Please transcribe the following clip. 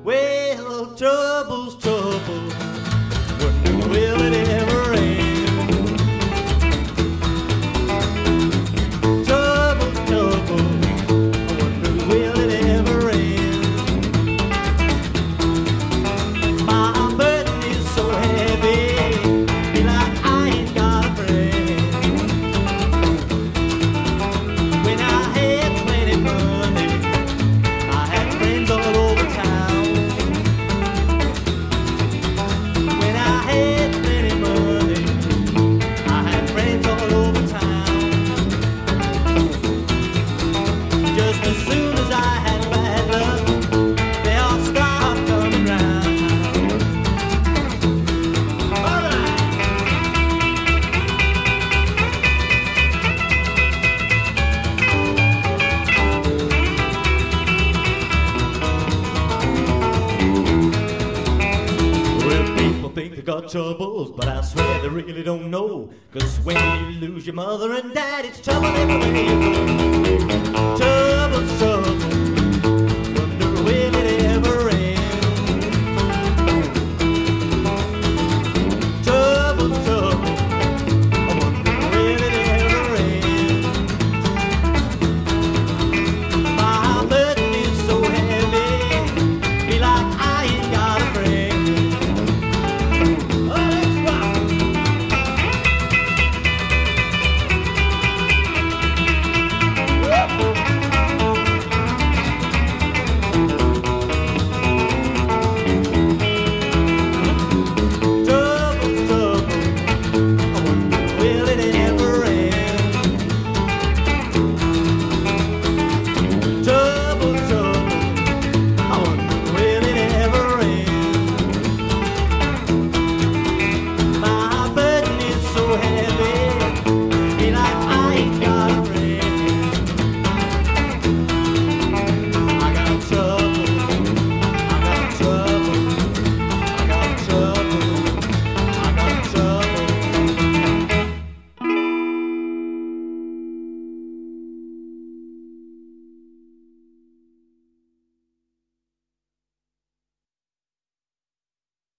Well, trouble's trouble. Wonder will it ever end? Trouble's trouble. I wonder will it ever end? My burden is so heavy, feel like I ain't got a friend. When I had plenty money, I had friends all over town. When I had plenty money, I had friends all over town. Just as soon as I had bad luck, they all stopped coming round. All right. Well, people think they got troubles, but I swear they really don't know. 'Cause when you lose your mother and dad, it's trouble everywhere you go.